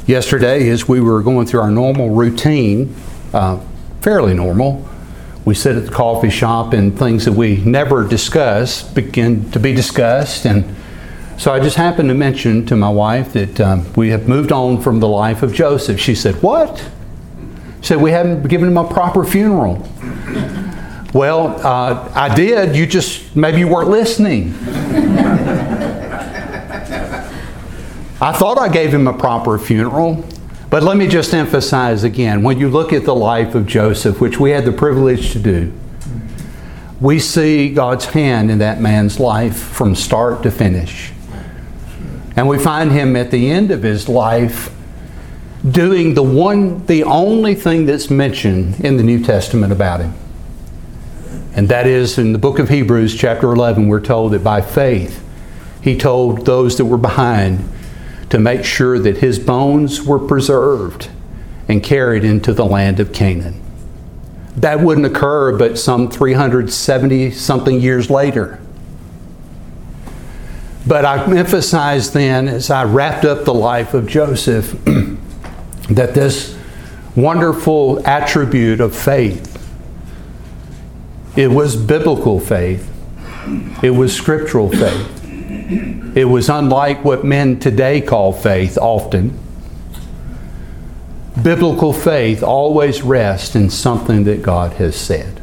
Yesterday, as we were going through our normal routine, fairly normal, we sit at the coffee shop and things that we never discuss begin to be discussed. And so I just happened to mention to my wife that we have moved on from the life of Joseph. She said, "What?" She said, "We haven't given him a proper funeral." Well, I did. Maybe you weren't listening. I thought I gave him a proper funeral. But let me just emphasize again, when you look at the life of Joseph, which we had the privilege to do, we see God's hand in that man's life from start to finish. And we find him at the end of his life doing the only thing that's mentioned in the New Testament about him. And that is in the book of Hebrews chapter 11, we're told that by faith he told those that were behind to make sure that his bones were preserved and carried into the land of Canaan. That wouldn't occur but some 370-something years later. But I emphasized then, as I wrapped up the life of Joseph, that this wonderful attribute of faith, it was biblical faith, it was scriptural faith. It was unlike what men today call faith often. Biblical faith always rests in something that God has said.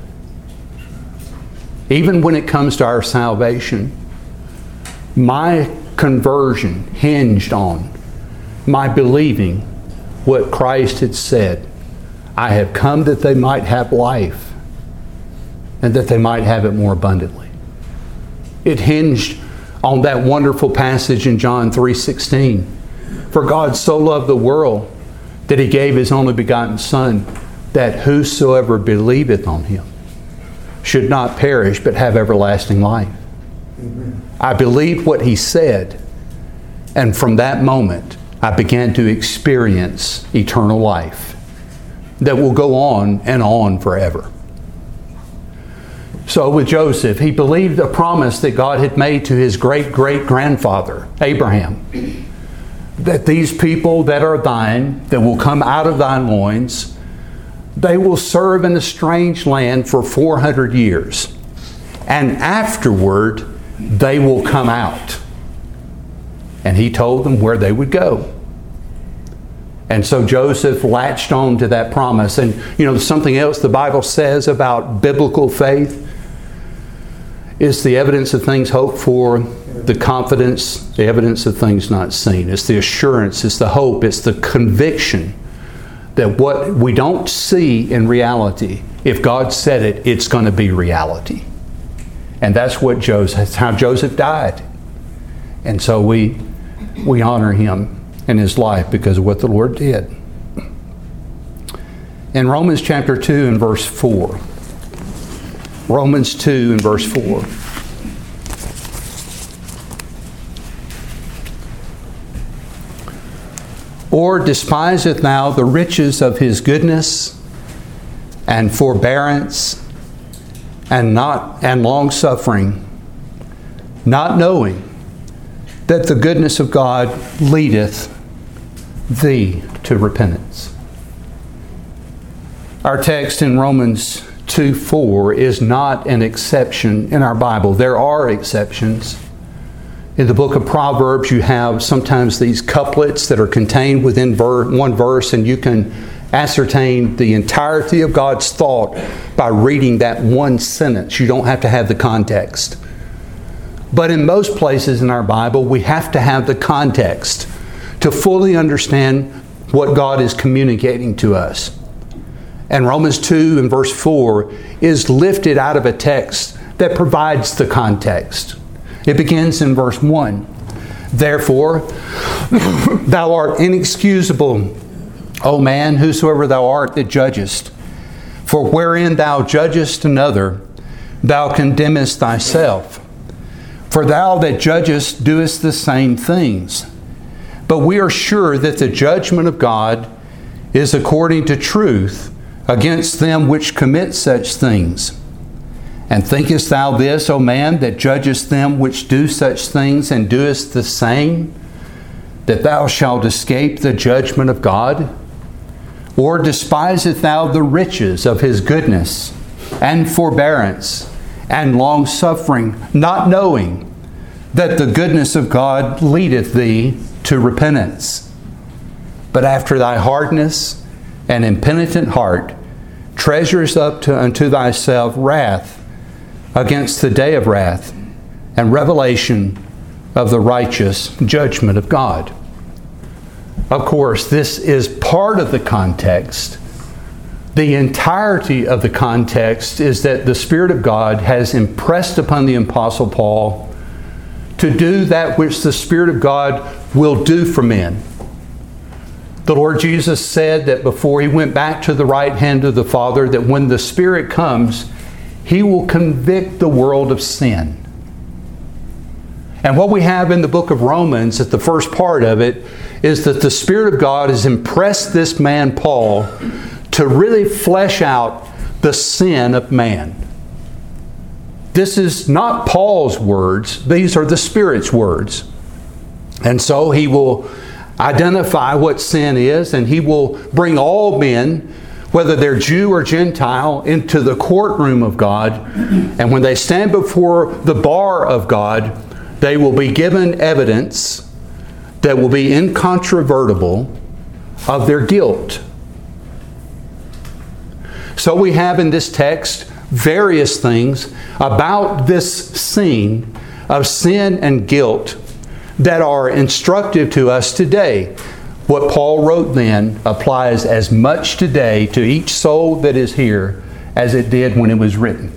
Even when it comes to our salvation, my conversion hinged on my believing what Christ had said. I have come that they might have life and that they might have it more abundantly. It hinged on that wonderful passage in John 3:16. For God so loved the world that he gave his only begotten Son, that whosoever believeth on him should not perish but have everlasting life. Amen. I believed what he said, and from that moment I began to experience eternal life that will go on and on forever. So with Joseph, he believed a promise that God had made to his great-great-grandfather, Abraham, that these people that are thine, that will come out of thy loins, they will serve in a strange land for 400 years. And afterward, they will come out. And he told them where they would go. And so Joseph latched on to that promise. And something else the Bible says about biblical faith, it's the evidence of things hoped for, the confidence, the evidence of things not seen. It's the assurance, it's the hope, it's the conviction that what we don't see in reality, if God said it, it's going to be reality. And that's how Joseph died. And so we honor him in his life because of what the Lord did. In Romans chapter 2 and verse 4, Romans 2 and verse 4. Or despiseth thou the riches of his goodness and forbearance and long suffering, not knowing that the goodness of God leadeth thee to repentance. Our text in Romans 2:4 is not an exception in our Bible. There are exceptions. In the book of Proverbs, you have sometimes these couplets that are contained within one verse, and you can ascertain the entirety of God's thought by reading that one sentence. You don't have to have the context. But in most places in our Bible, we have to have the context to fully understand what God is communicating to us. And Romans 2 and verse 4 is lifted out of a text that provides the context. It begins in verse 1. Therefore, thou art inexcusable, O man, whosoever thou art that judgest. For wherein thou judgest another, thou condemnest thyself. For thou that judgest doest the same things. But we are sure that the judgment of God is according to truth against them which commit such things. And thinkest thou this, O man, that judgest them which do such things and doest the same? that thou shalt escape the judgment of God? Or despiseth thou the riches of His goodness, and forbearance, and long-suffering, not knowing that the goodness of God leadeth thee to repentance? But after thy hardness and impenitent heart treasures up unto thyself wrath against the day of wrath and revelation of the righteous judgment of God. Of course, this is part of the context. The entirety of the context is that the Spirit of God has impressed upon the Apostle Paul to do that which the Spirit of God will do for men. The Lord Jesus said that before He went back to the right hand of the Father, that when the Spirit comes, He will convict the world of sin. And what we have in the book of Romans, at the first part of it, is that the Spirit of God has impressed this man, Paul, to really flesh out the sin of man. This is not Paul's words. These are the Spirit's words. And so he will identify what sin is, and he will bring all men, whether they're Jew or Gentile, into the courtroom of God. And when they stand before the bar of God, they will be given evidence that will be incontrovertible of their guilt. So we have in this text various things about this scene of sin and guilt that are instructive to us today. What Paul wrote then applies as much today to each soul that is here as it did when it was written.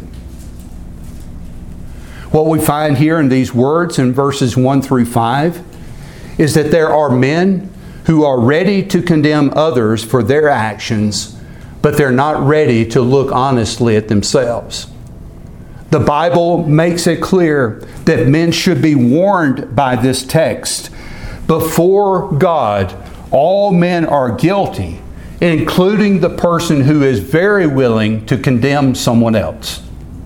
What we find here in these words in verses 1 through 5 is that there are men who are ready to condemn others for their actions, but they're not ready to look honestly at themselves. The Bible makes it clear that men should be warned by this text. Before God, all men are guilty, including the person who is very willing to condemn someone else.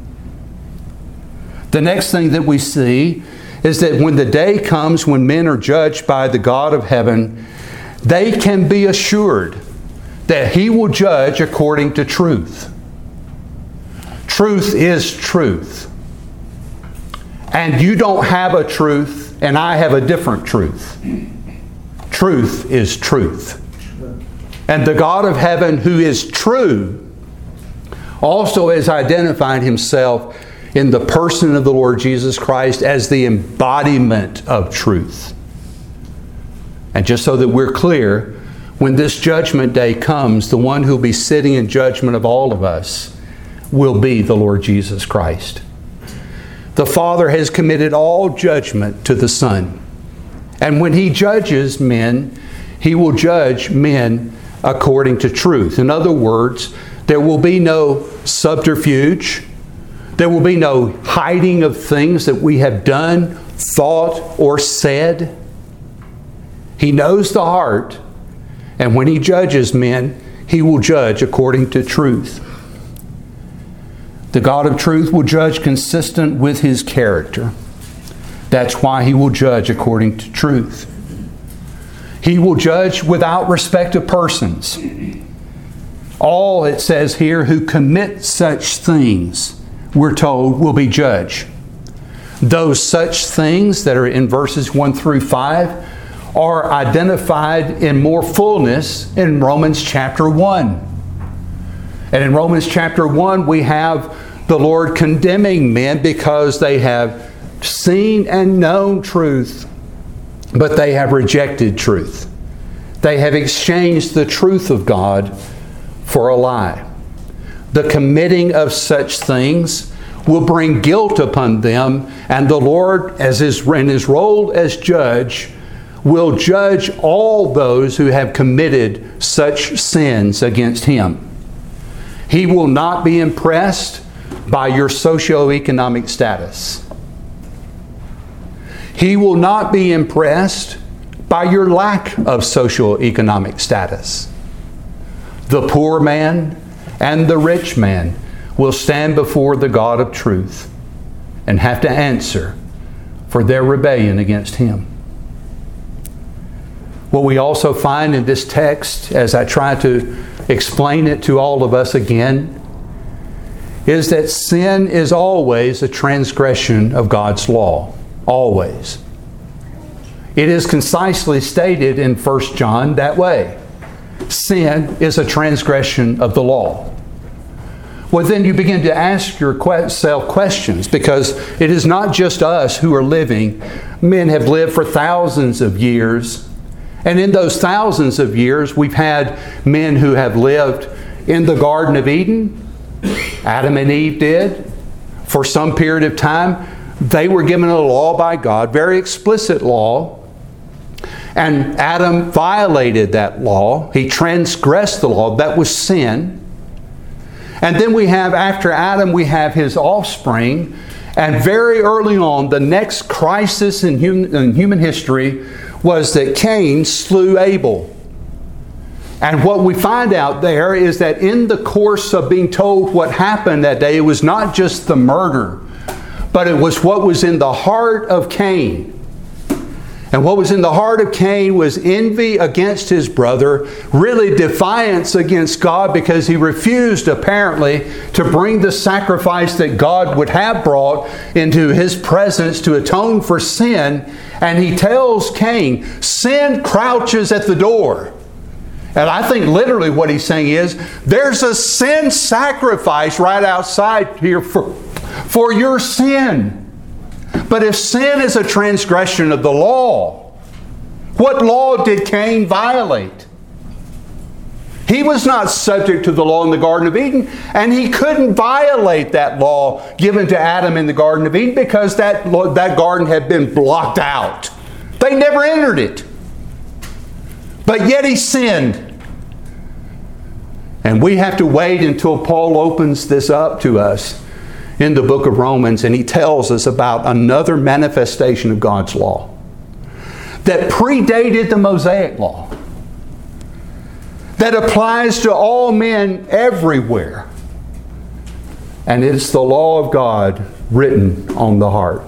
The next thing that we see is that when the day comes when men are judged by the God of heaven, they can be assured that He will judge according to truth. Truth is truth. And you don't have a truth, and I have a different truth. Truth is truth. And the God of heaven, who is true, also has identified Himself in the person of the Lord Jesus Christ as the embodiment of truth. And just so that we're clear, when this judgment day comes, the one who will be sitting in judgment of all of us will be the Lord Jesus Christ. The Father has committed all judgment to the Son. And when He judges men, He will judge men according to truth. In other words, there will be no subterfuge. There will be no hiding of things that we have done, thought, or said. He knows the heart, and when He judges men, He will judge according to truth. The God of truth will judge consistent with His character. That's why He will judge according to truth. He will judge without respect of persons. All, it says here, who commit such things, we're told, will be judged. Those such things that are in verses 1 through 5 are identified in more fullness in Romans chapter 1. And in Romans chapter 1, we have the Lord condemning men because they have seen and known truth, but they have rejected truth. They have exchanged the truth of God for a lie. The committing of such things will bring guilt upon them, and the Lord, in His role as judge, will judge all those who have committed such sins against Him. He will not be impressed by your socioeconomic status. He will not be impressed by your lack of socioeconomic status. The poor man and the rich man will stand before the God of truth and have to answer for their rebellion against Him. What we also find in this text, as I try to explain it to all of us again, is that sin is always a transgression of God's law. Always. It is concisely stated in 1 John that way. Sin is a transgression of the law. Well, then you begin to ask yourself questions, because it is not just us who are living. Men have lived for thousands of years. And in those thousands of years, we've had men who have lived in the Garden of Eden. Adam and Eve did. For some period of time, they were given a law by God, very explicit law. And Adam violated that law. He transgressed the law. That was sin. And then we have, after Adam, we have his offspring. And very early on, the next crisis in human history was that Cain slew Abel. And what we find out there is that in the course of being told what happened that day, it was not just the murder, but it was what was in the heart of Cain. And what was in the heart of Cain was envy against his brother, really defiance against God, because he refused apparently to bring the sacrifice that God would have brought into his presence to atone for sin. And he tells Cain, sin crouches at the door. And I think literally what he's saying is, there's a sin sacrifice right outside here for your sin. But if sin is a transgression of the law, what law did Cain violate? He was not subject to the law in the Garden of Eden, and he couldn't violate that law given to Adam in the Garden of Eden, because that garden had been blocked out. They never entered it. But yet he sinned. And we have to wait until Paul opens this up to us in the book of Romans, and he tells us about another manifestation of God's law that predated the Mosaic law, that applies to all men everywhere. And it's the law of God written on the heart.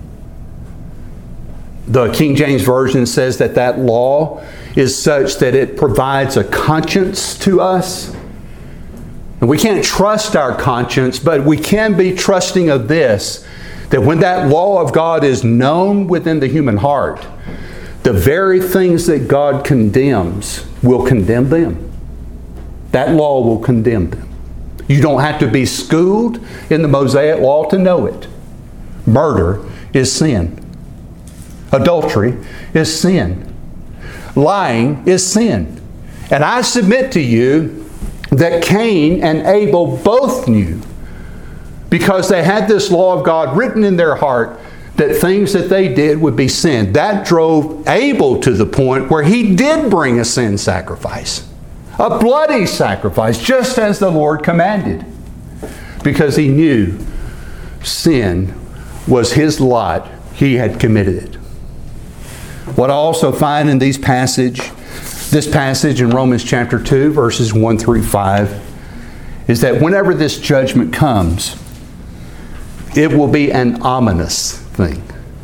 The King James Version says that that law is such that it provides a conscience to us. And we can't trust our conscience, but we can be trusting of this, that when that law of God is known within the human heart, the very things that God condemns will condemn them. That law will condemn them. You don't have to be schooled in the Mosaic law to know it. Murder is sin. Adultery is sin. Lying is sin. And I submit to you that Cain and Abel both knew, because they had this law of God written in their heart, that things that they did would be sin. That drove Abel to the point where he did bring a sin sacrifice, a bloody sacrifice, just as the Lord commanded, because he knew sin was his lot. He had committed it. What I also find in this passage in Romans chapter 2, verses 1 through 5, is that whenever this judgment comes, it will be an ominous thing.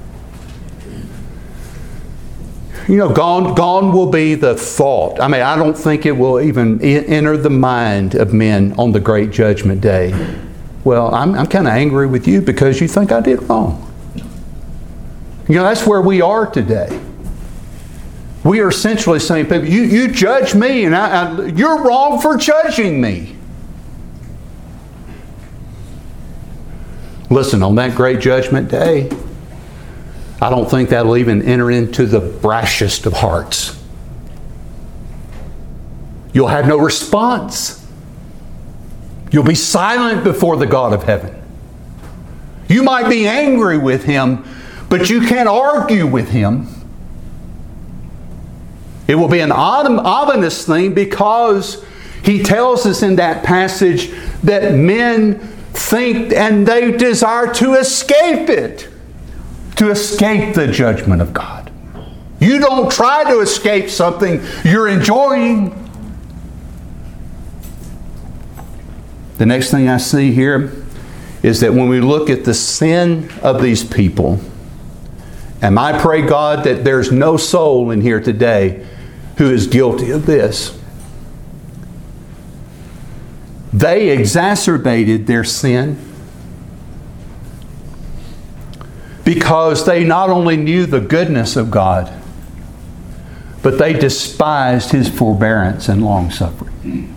You know, gone will be the thought. I mean, I don't think it will even enter the mind of men on the great judgment day. Well, I'm kind of angry with you because you think I did wrong. You know, that's where we are today. We are essentially saying, people, you judge me, and you're wrong for judging me. Listen, on that great judgment day, I don't think that'll even enter into the brashest of hearts. You'll have no response. You'll be silent before the God of heaven. You might be angry with Him, but you can't argue with Him. It will be an ominous thing, because He tells us in that passage that men think and they desire to escape it, to escape the judgment of God. You don't try to escape something you're enjoying. The next thing I see here is that when we look at the sin of these people, and I pray, God, that there's no soul in here today who is guilty of this. They exacerbated their sin because they not only knew the goodness of God, but they despised His forbearance and long-suffering.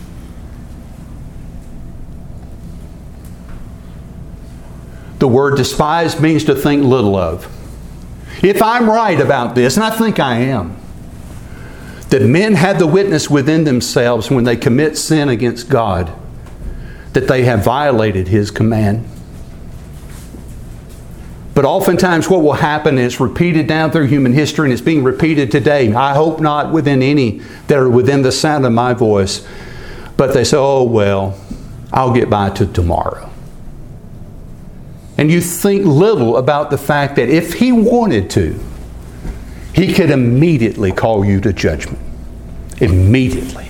The word despise means to think little of. If I'm right about this, and I think I am, that men have the witness within themselves when they commit sin against God, that they have violated His command. But oftentimes what will happen is repeated down through human history, and it's being repeated today. I hope not within any that are within the sound of my voice. But they say, oh, well, I'll get by to tomorrow. And you think little about the fact that if He wanted to, He could immediately call you to judgment. Immediately.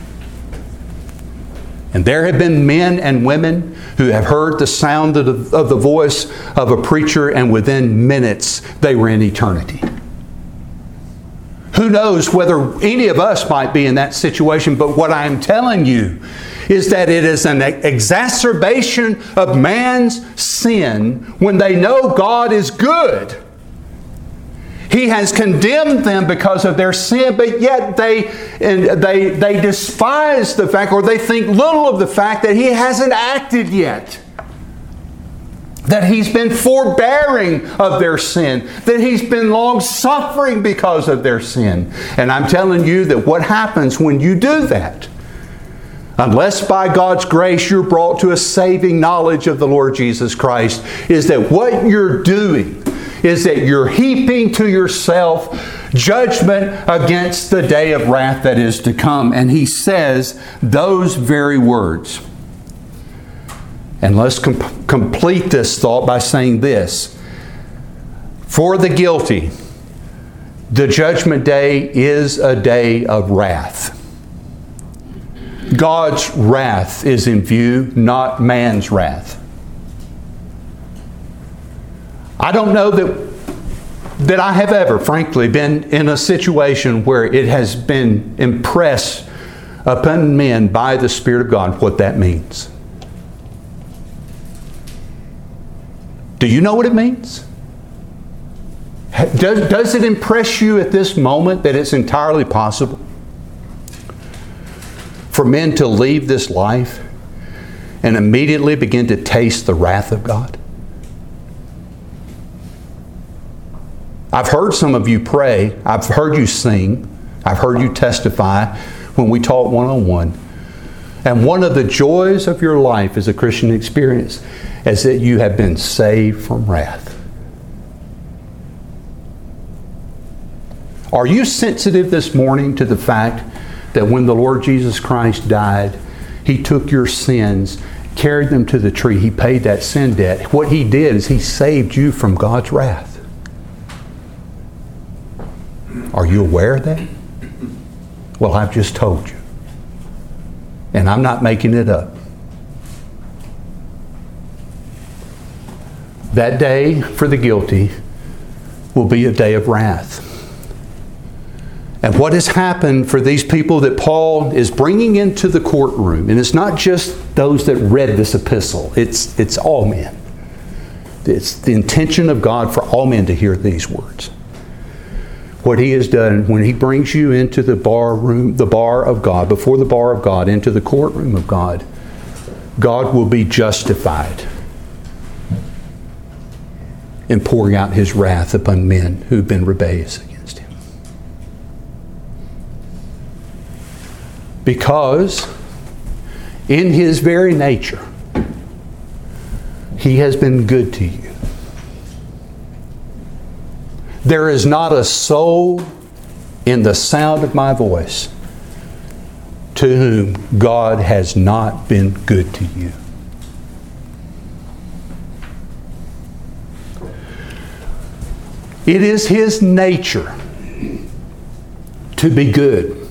And there have been men and women who have heard the sound of the voice of a preacher, and within minutes they were in eternity. Who knows whether any of us might be in that situation, but what I am telling you is that it is an exacerbation of man's sin when they know God is good. He has condemned them because of their sin, but yet they despise the fact, or they think little of the fact that He hasn't acted yet. That He's been forbearing of their sin. That He's been long-suffering because of their sin. And I'm telling you that what happens when you do that, unless by God's grace you're brought to a saving knowledge of the Lord Jesus Christ, is that what you're doing is that you're heaping to yourself judgment against the day of wrath that is to come. And He says those very words. And let's complete this thought by saying this. For the guilty, the judgment day is a day of wrath. God's wrath is in view, not man's wrath. I don't know that I have ever, frankly, been in a situation where it has been impressed upon men by the Spirit of God what that means. Do you know what it means? Does it impress you at this moment that it's entirely possible for men to leave this life and immediately begin to taste the wrath of God? I've heard some of you pray. I've heard you sing. I've heard you testify when we talk one-on-one. And one of the joys of your life as a Christian experience is that you have been saved from wrath. Are you sensitive this morning to the fact that when the Lord Jesus Christ died, He took your sins, carried them to the tree. He paid that sin debt. What He did is He saved you from God's wrath. Are you aware of that? Well, I've just told you. And I'm not making it up. That day for the guilty will be a day of wrath. And what has happened for these people that Paul is bringing into the courtroom, and it's not just those that read this epistle, it's all men. It's the intention of God for all men to hear these words. What He has done when He brings you into the bar of God, before the bar of God, into the courtroom of God, God will be justified in pouring out His wrath upon men who've been rebellious against Him. Because in His very nature, He has been good to you. There is not a soul in the sound of my voice to whom God has not been good to you. It is His nature to be good.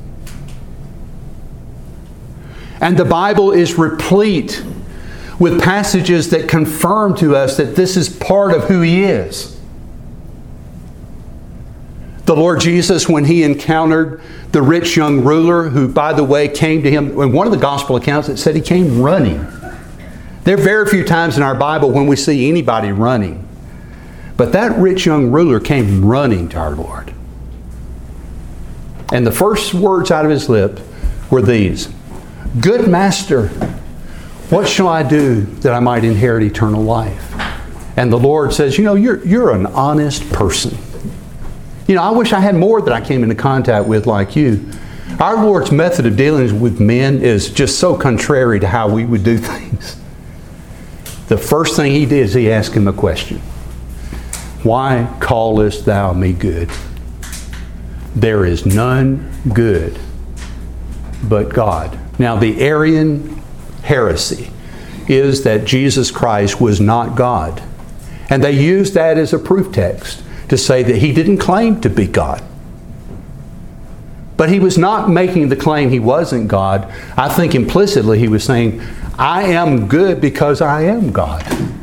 And the Bible is replete with passages that confirm to us that this is part of who He is. The The Lord Jesus, when He encountered the rich young ruler, who, by the way, came to Him, in one of the gospel accounts it said He came running. There are very few times in our Bible when we see anybody running. But that rich young ruler came running to our Lord. And the first words out of His lip were these: "Good Master, what shall I do that I might inherit eternal life?" And the Lord says, you're an honest person. I wish I had more that I came into contact with like you. Our Lord's method of dealing with men is just so contrary to how we would do things. The first thing He did is He asked him a question. "Why callest thou me good? There is none good but God." Now, the Arian heresy is that Jesus Christ was not God. And they used that as a proof text to say that He didn't claim to be God. But He was not making the claim He wasn't God. I think implicitly He was saying, I am good because I am God.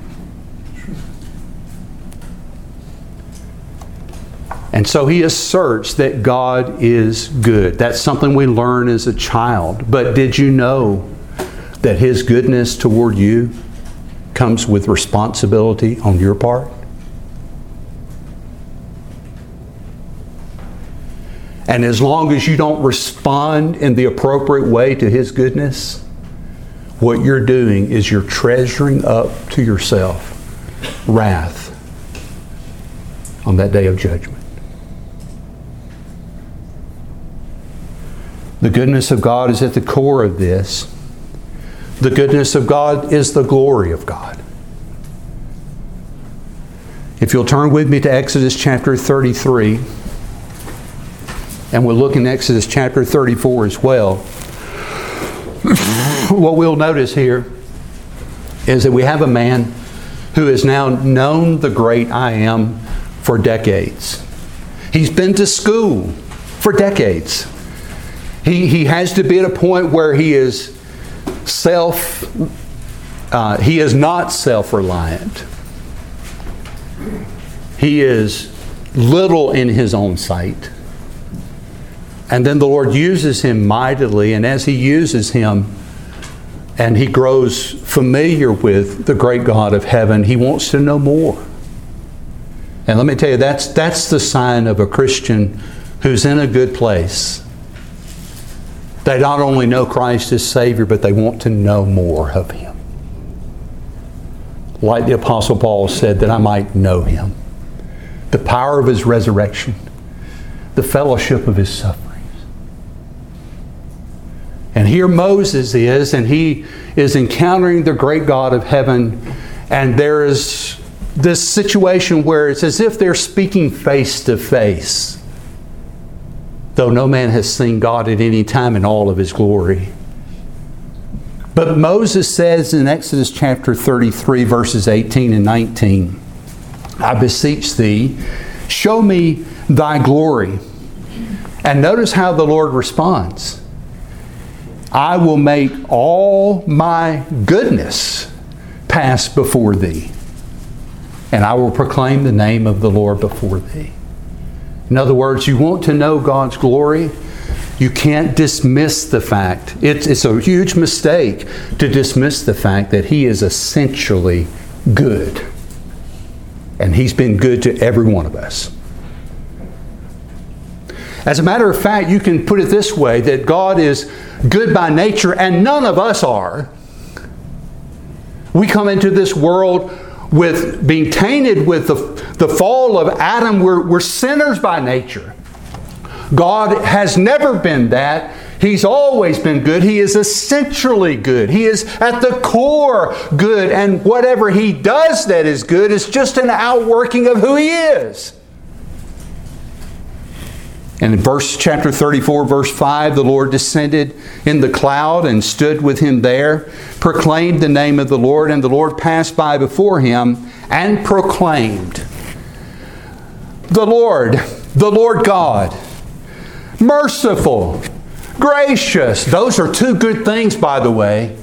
And so He asserts that God is good. That's something we learn as a child. But did you know that His goodness toward you comes with responsibility on your part? And as long as you don't respond in the appropriate way to His goodness, what you're doing is you're treasuring up to yourself wrath on that day of judgment. The goodness of God is at the core of this. The goodness of God is the glory of God. If you'll turn with me to Exodus chapter 33, and we'll look in Exodus chapter 34 as well. What we'll notice here is that we have a man who has now known the great I Am for decades. He's been to school for decades. He has to be at a point where he is not self-reliant. He is little in his own sight. And then the Lord uses him mightily, and as He uses him and he grows familiar with the great God of heaven, he wants to know more. And let me tell you, that's the sign of a Christian who's in a good place. They not only know Christ as Savior, but they want to know more of Him. Like the Apostle Paul said, that I might know Him. The power of His resurrection. The fellowship of His sufferings. And here Moses is, and he is encountering the great God of heaven. And there is this situation where it's as if they're speaking face to face. Though no man has seen God at any time in all of His glory. But Moses says in Exodus chapter 33, verses 18 and 19, I beseech thee, show me thy glory. And notice how the Lord responds. I will make all my goodness pass before thee, and I will proclaim the name of the Lord before thee. In other words, you want to know God's glory, you can't dismiss the fact. It's a huge mistake to dismiss the fact that He is essentially good. And He's been good to every one of us. As a matter of fact, you can put it this way, that God is good by nature and none of us are. We come into this world with being tainted with the fall of Adam. We're sinners by nature. God has never been that. He's always been good. He is essentially good. He is at the core good. And whatever He does that is good is just an outworking of who He is. And in chapter 34, verse 5, the Lord descended in the cloud and stood with him there, proclaimed the name of the Lord, and the Lord passed by before him and proclaimed, the Lord God, merciful, gracious. Those are two good things, by the way.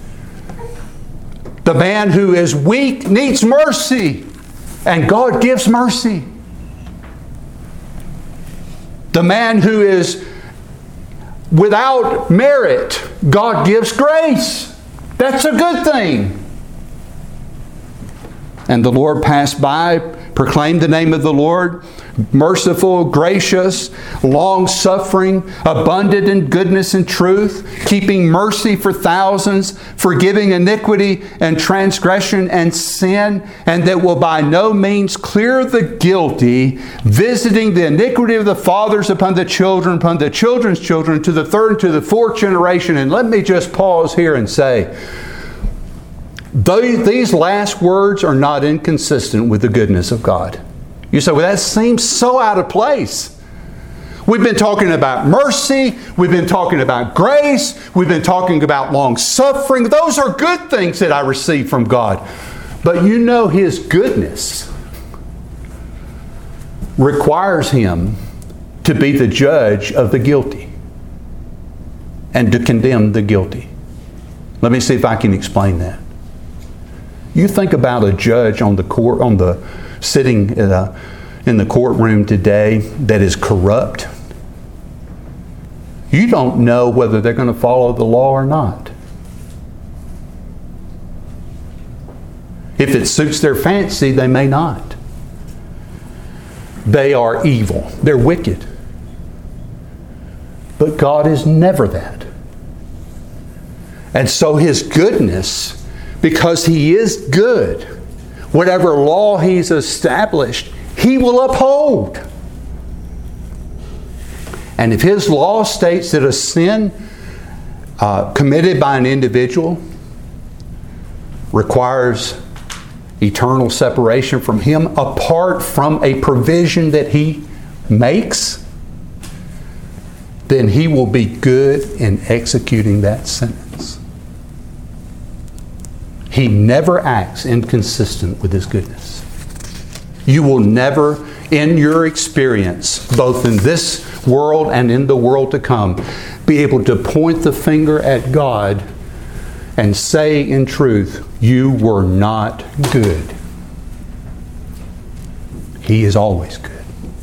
The man who is weak needs mercy, and God gives mercy. The man who is without merit, God gives grace. That's a good thing. And the Lord passed by, proclaimed the name of the Lord, merciful, gracious, long-suffering, abundant in goodness and truth, keeping mercy for thousands, forgiving iniquity and transgression and sin, and that will by no means clear the guilty, visiting the iniquity of the fathers upon the children's children, to the third and to the fourth generation. And let me just pause here and say, these last words are not inconsistent with the goodness of God. You say, well, that seems so out of place. We've been talking about mercy. We've been talking about grace. We've been talking about long suffering. Those are good things that I receive from God. But you know, His goodness requires Him to be the judge of the guilty and to condemn the guilty. Let me see if I can explain that. You think about a judge on the court, sitting in the courtroom today that is corrupt. You don't know whether they're going to follow the law or not. If it suits their fancy, they may not. They are evil. They're wicked. But God is never that. And so His goodness, because He is good, whatever law He's established, He will uphold. And if His law states that a sin committed by an individual requires eternal separation from Him apart from a provision that He makes, then He will be good in executing that sentence. He never acts inconsistent with His goodness. You will never, in your experience, both in this world and in the world to come, be able to point the finger at God and say in truth, you were not good. He is always good.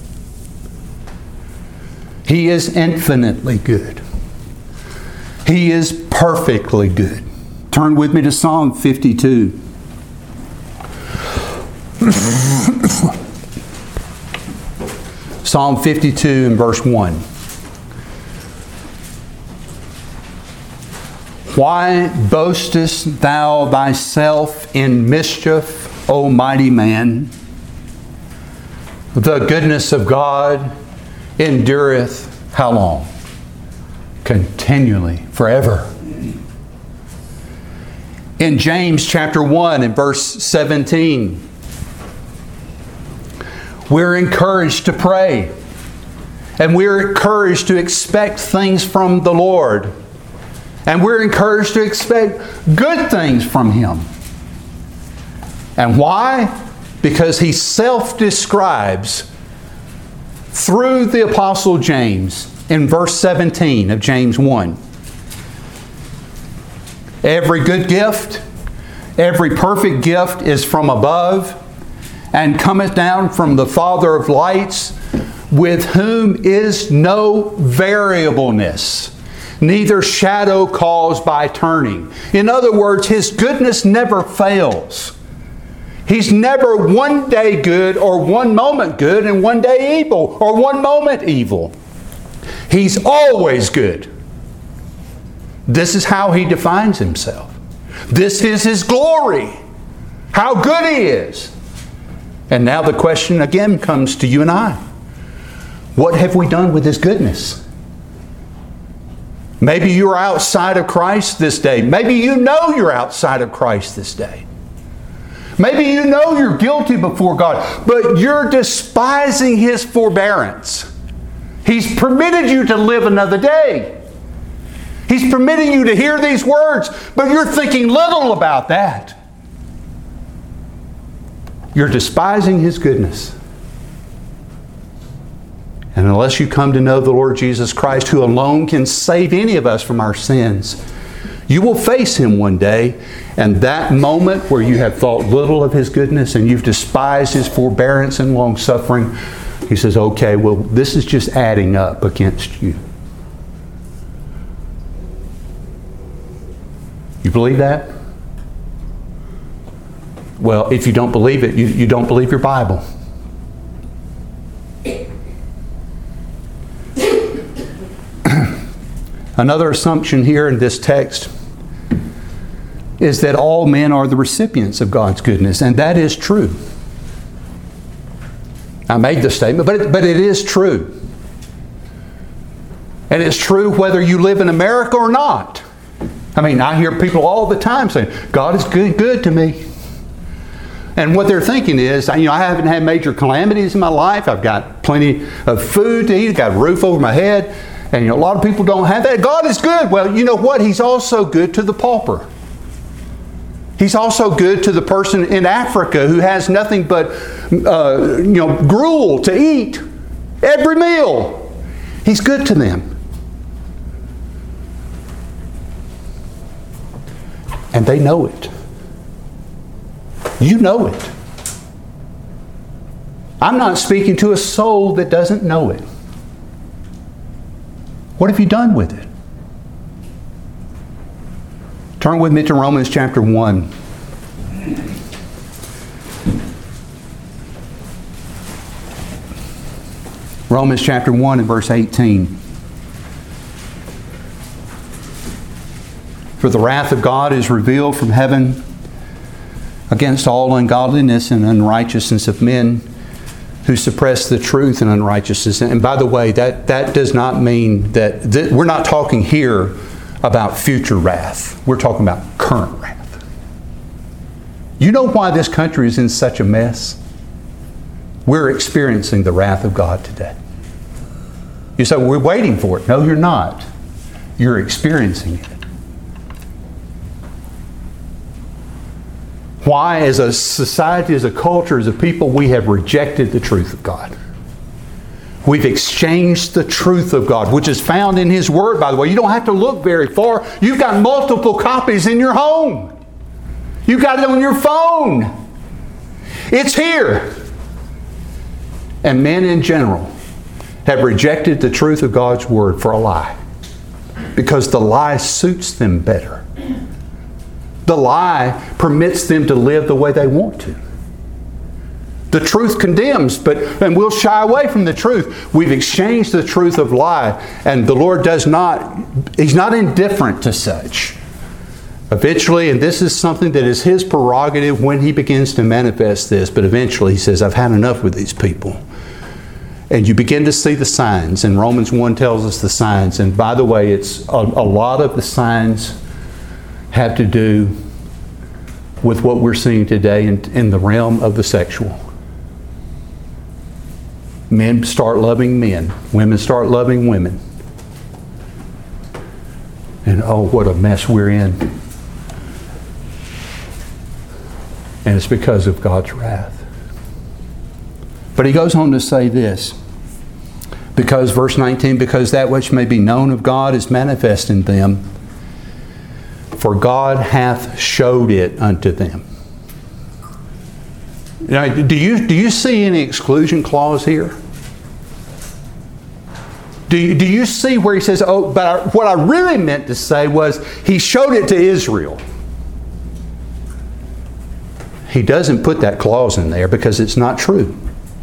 He is infinitely good. He is perfectly good. Turn with me to Psalm 52. Psalm 52 and verse 1. Why boastest thou thyself in mischief, O mighty man? The goodness of God endureth how long? Continually, forever. In James chapter 1 and verse 17, we're encouraged to pray. And we're encouraged to expect things from the Lord. And we're encouraged to expect good things from Him. And why? Because He self-describes through the Apostle James in verse 17 of James 1. Every good gift, every perfect gift is from above, and cometh down from the Father of lights, with whom is no variableness, neither shadow caused by turning. In other words, His goodness never fails. He's never one day good or one moment good and one day evil or one moment evil. He's always good. This is how He defines Himself. This is His glory. How good He is. And now the question again comes to you and I. What have we done with His goodness? Maybe you're outside of Christ this day. Maybe you know you're outside of Christ this day. Maybe you know you're guilty before God, but you're despising His forbearance. He's permitted you to live another day. He's permitting you to hear these words, but you're thinking little about that. You're despising His goodness. And unless you come to know the Lord Jesus Christ, who alone can save any of us from our sins, you will face Him one day, and that moment where you have thought little of His goodness and you've despised His forbearance and long-suffering, He says, okay, well, this is just adding up against you. You believe that? Well, if you don't believe it, you don't believe your Bible. Another assumption here in this text is that all men are the recipients of God's goodness, and that is true. I made the statement, but it is true. And it's true whether you live in America or not. I mean, I hear people all the time saying, God is good to me. And what they're thinking is, I haven't had major calamities in my life. I've got plenty of food to eat. I've got a roof over my head. And a lot of people don't have that. God is good. Well, you know what? He's also good to the pauper. He's also good to the person in Africa who has nothing but gruel to eat every meal. He's good to them. And they know it. You know it. I'm not speaking to a soul that doesn't know it. What have you done with it? Turn with me to Romans chapter 1. Romans chapter 1 and verse 18. For the wrath of God is revealed from heaven against all ungodliness and unrighteousness of men who suppress the truth and unrighteousness. And by the way, that does not mean that we're not talking here about future wrath. We're talking about current wrath. You know why this country is in such a mess? We're experiencing the wrath of God today. You say, well, we're waiting for it. No, you're not. You're experiencing it. Why, as a society, as a culture, as a people, we have rejected the truth of God. We've exchanged the truth of God, which is found in His Word, by the way. You don't have to look very far. You've got multiple copies in your home. You've got it on your phone. It's here. And men in general have rejected the truth of God's Word for a lie, because the lie suits them better. The lie permits them to live the way they want to. The truth condemns, and we'll shy away from the truth. We've exchanged the truth of lie, and the Lord He's not indifferent to such. Eventually, and this is something that is His prerogative when He begins to manifest this, but eventually He says, I've had enough with these people. And you begin to see the signs, and Romans 1 tells us the signs. And by the way, it's a lot of the signs have to do with what we're seeing today in the realm of the sexual. Men start loving men. Women start loving women. And oh, what a mess we're in. And it's because of God's wrath. But he goes on to say this. Because, verse 19, because that which may be known of God is manifest in them, for God hath showed it unto them. Now, do you see any exclusion clause here? Do you see where he says, oh, but what I really meant to say was he showed it to Israel. He doesn't put that clause in there because it's not true.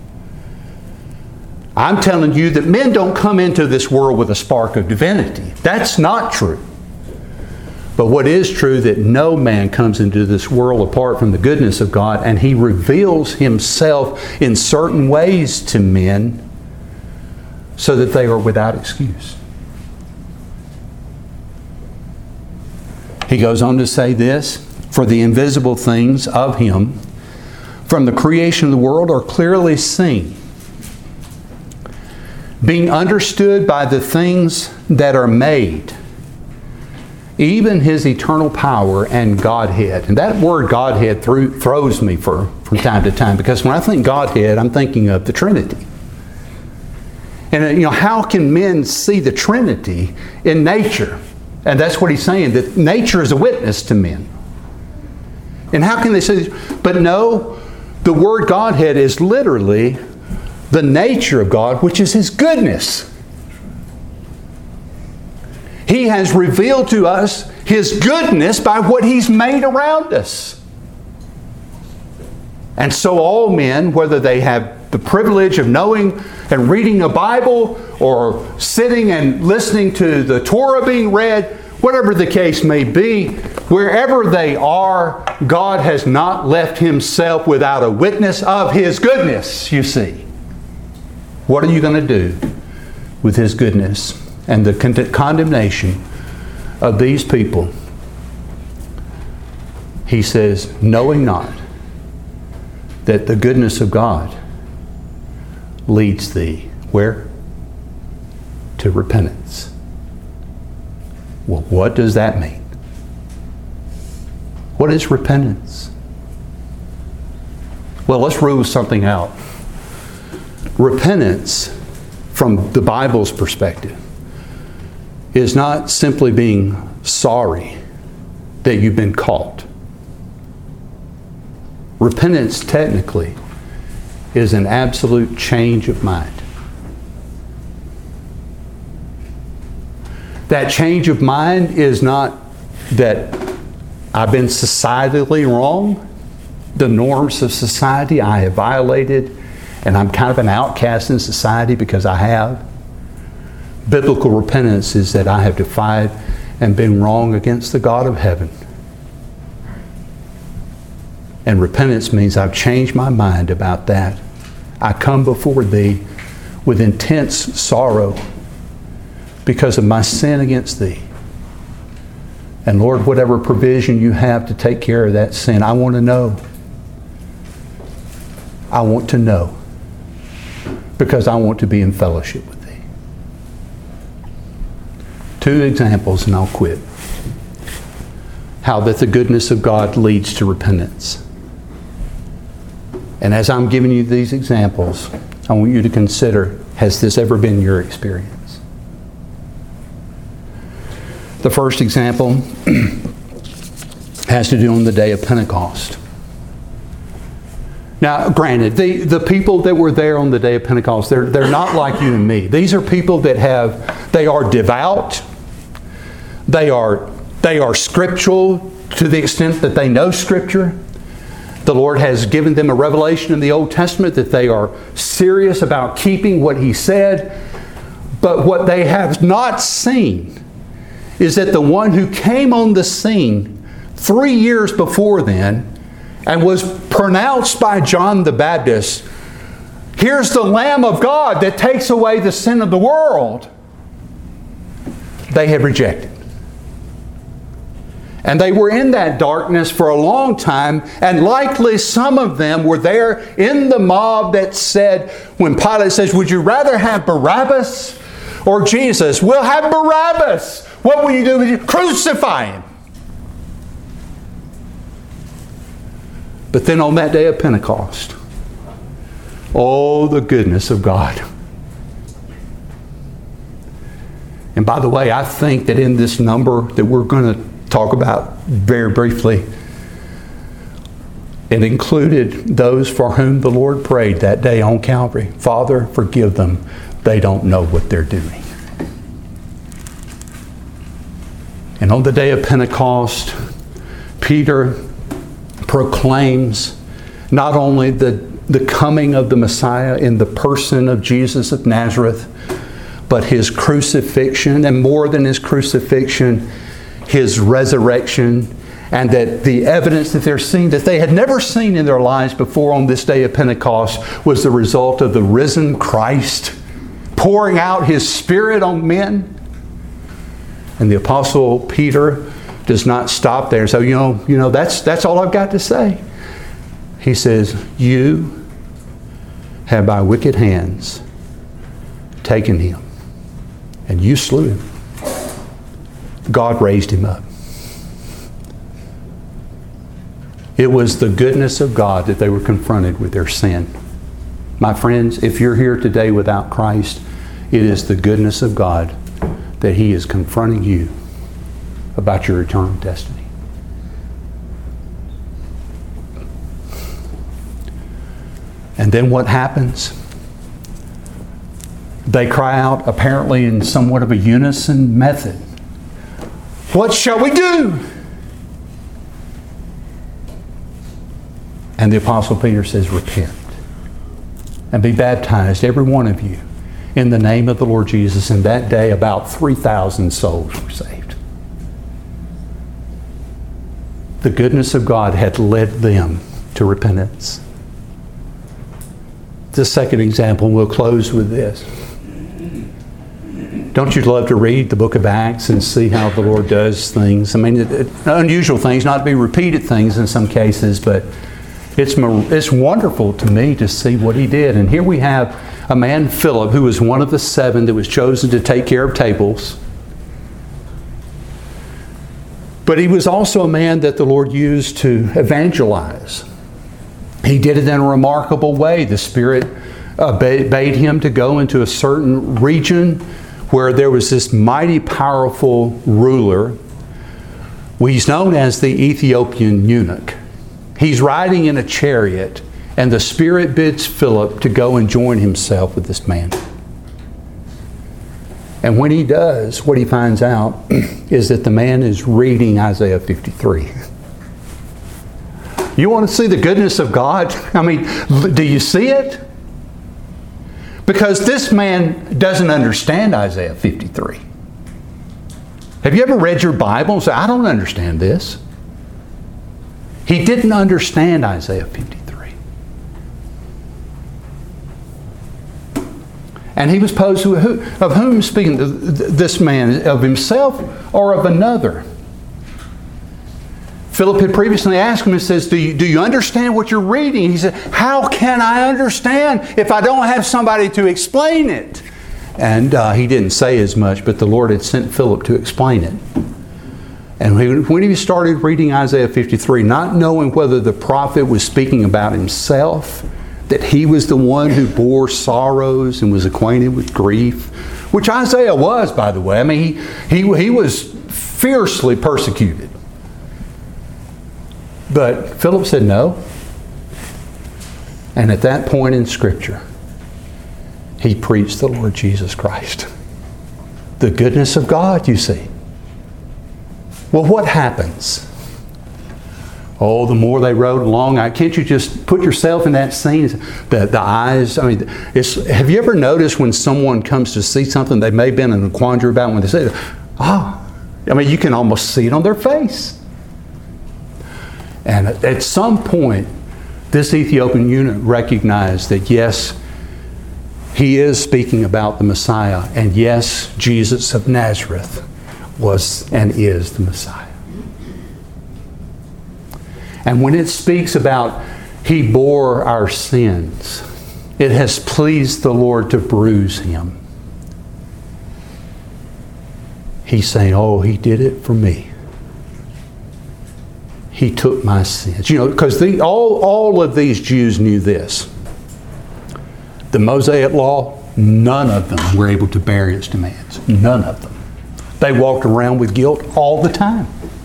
I'm telling you that men don't come into this world with a spark of divinity. That's not true. But what is true, that no man comes into this world apart from the goodness of God, and He reveals Himself in certain ways to men so that they are without excuse. He goes on to say this, for the invisible things of Him from the creation of the world are clearly seen, being understood by the things that are made, even His eternal power and Godhead. And that word Godhead throws me from time to time, because when I think Godhead, I'm thinking of the Trinity. And how can men see the Trinity in nature? And that's what he's saying, that nature is a witness to men. And how can they see this? But no, the word Godhead is literally the nature of God, which is His goodness. He has revealed to us His goodness by what He's made around us. And so all men, whether they have the privilege of knowing and reading the Bible or sitting and listening to the Torah being read, whatever the case may be, wherever they are, God has not left Himself without a witness of His goodness, you see. What are you going to do with His goodness and the condemnation of these people? He says, knowing not that the goodness of God leads thee, where? To repentance. Well, what does that mean? What is repentance? Well, let's rule something out. Repentance, from the Bible's perspective, is not simply being sorry that you've been caught. Repentance, technically, is an absolute change of mind. That change of mind is not that I've been societally wrong, the norms of society I have violated, and I'm kind of an outcast in society because I have. Biblical repentance is that I have defied and been wrong against the God of heaven. And repentance means I've changed my mind about that. I come before Thee with intense sorrow because of my sin against Thee. And Lord, whatever provision You have to take care of that sin, I want to know. I want to know. Because I want to be in fellowship with Thee. 2 examples and I'll quit. How that the goodness of God leads to repentance. And as I'm giving you these examples, I want you to consider, has this ever been your experience? The first example has to do on the day of Pentecost. Now, granted, the people that were there on the day of Pentecost, they're not like you and me. These are people that they are devout. They are scriptural to the extent that they know Scripture. The Lord has given them a revelation in the Old Testament that they are serious about keeping what He said. But what they have not seen is that the one who came on the scene 3 years before then and was pronounced by John the Baptist, here's the Lamb of God that takes away the sin of the world, they had rejected. And they were in that darkness for a long time, and likely some of them were there in the mob that said, when Pilate says, would you rather have Barabbas or Jesus? We'll have Barabbas. What will you do with you? Crucify Him. But then on that day of Pentecost, oh, the goodness of God. And by the way, I think that in this number that we're going to talk about very briefly, it included those for whom the Lord prayed that day on Calvary. Father, forgive them. They don't know what they're doing. And on the day of Pentecost, Peter proclaims not only the coming of the Messiah in the person of Jesus of Nazareth, but His crucifixion, and more than His crucifixion, His resurrection, and that the evidence that they're seeing that they had never seen in their lives before on this day of Pentecost was the result of the risen Christ pouring out His Spirit on men. And the Apostle Peter does not stop there. So, that's all I've got to say. He says, you have by wicked hands taken Him, and you slew Him. God raised Him up. It was the goodness of God that they were confronted with their sin. My friends, if you're here today without Christ, it is the goodness of God that He is confronting you about your eternal destiny. And then what happens? They cry out, apparently in somewhat of a unison method. What shall we do? And the Apostle Peter says, repent and be baptized, every one of you, in the name of the Lord Jesus. And that day, about 3,000 souls were saved. The goodness of God had led them to repentance. The second example, we'll close with this. Don't you love to read the book of Acts and see how the Lord does things? I mean, unusual things, not to be repeated things in some cases, but it's wonderful to me to see what He did. And here we have a man, Philip, who was one of the 7 that was chosen to take care of tables. But he was also a man that the Lord used to evangelize. He did it in a remarkable way. The Spirit bade him to go into a certain region where there was this mighty powerful ruler. He's known as the Ethiopian eunuch. He's riding in a chariot, and the Spirit bids Philip to go and join himself with this man. And when he does, what he finds out is that the man is reading Isaiah 53. You want to see the goodness of God? I mean, do you see it? Because this man doesn't understand Isaiah 53. Have you ever read your Bible and say, I don't understand this? He didn't understand Isaiah 53. And he was posed to, of whom speaking this man, of himself or of another? Philip had previously asked him and says, do you understand what you're reading? He said, how can I understand if I don't have somebody to explain it? And he didn't say as much, but the Lord had sent Philip to explain it. And when he started reading Isaiah 53, not knowing whether the prophet was speaking about himself, that he was the one who bore sorrows and was acquainted with grief, which Isaiah was, by the way. I mean, he was fiercely persecuted. But Philip said no. And at that point in Scripture, he preached the Lord Jesus Christ. The goodness of God, you see. Well, what happens? Oh, the more they rode along, can't you just put yourself in that scene? The eyes, I mean, have you ever noticed when someone comes to see something they may have been in a quandary about, when they say, I mean, you can almost see it on their face. And at some point, this Ethiopian eunuch recognized that yes, he is speaking about the Messiah, and yes, Jesus of Nazareth was and is the Messiah. And when it speaks about He bore our sins, it has pleased the Lord to bruise Him. He's saying, oh, He did it for me. He took my sins. You know, because all of these Jews knew this. The Mosaic Law, none of them were able to bear its demands. None of them. They walked around with guilt all the time.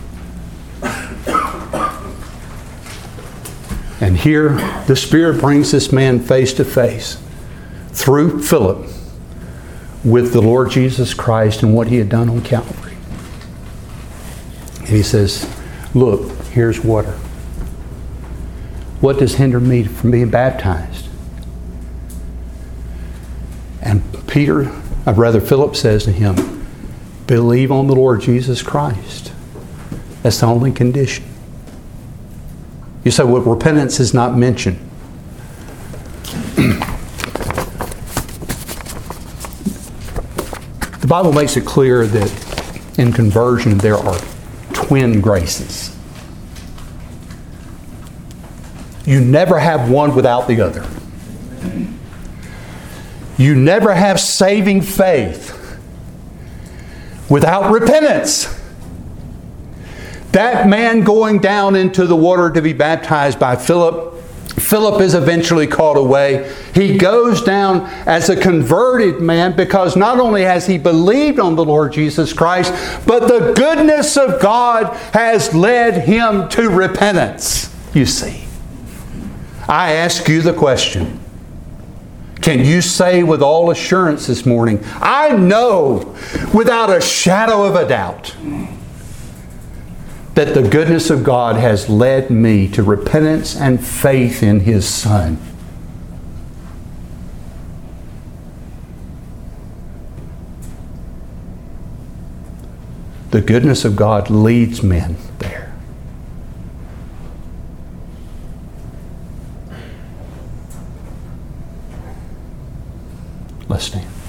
And here, the Spirit brings this man face to face through Philip with the Lord Jesus Christ and what He had done on Calvary. And he says, look, here's water. What does hinder me from being baptized? And Philip says to him, believe on the Lord Jesus Christ. That's the only condition. You say, well, repentance is not mentioned. The Bible makes it clear that in conversion there are twin graces. You never have one without the other. You never have saving faith without repentance. That man going down into the water to be baptized by Philip, Philip is eventually called away. He goes down as a converted man because not only has he believed on the Lord Jesus Christ, but the goodness of God has led him to repentance, you see. I ask you the question, Can you say with all assurance this morning, I know without a shadow of a doubt that the goodness of God has led me to repentance and faith in His Son? The goodness of God leads men there. Let's stand.